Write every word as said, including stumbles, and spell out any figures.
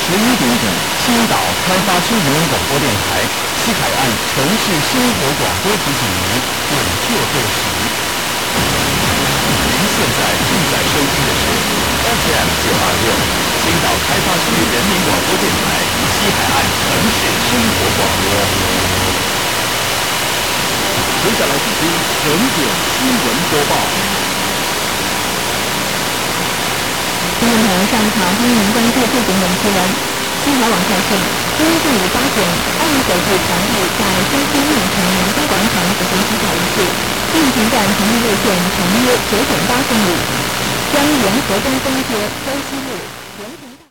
十一点整，青岛开发区人民广播电台西海岸城市生活广播提醒您准确过时。您现在正在收听的是 F M 九二六，青岛开发区人民广播电台西海岸城市生活广播。接下来是听整点新闻播报。 听众朋友，上午好，欢迎您关注这点点新闻。新华网报讯，今天上午八点，奥运首次传递在新兴运城南京广场举行起跑仪式，运程站成立路线长约九点八公里，将沿河东风街、周西路。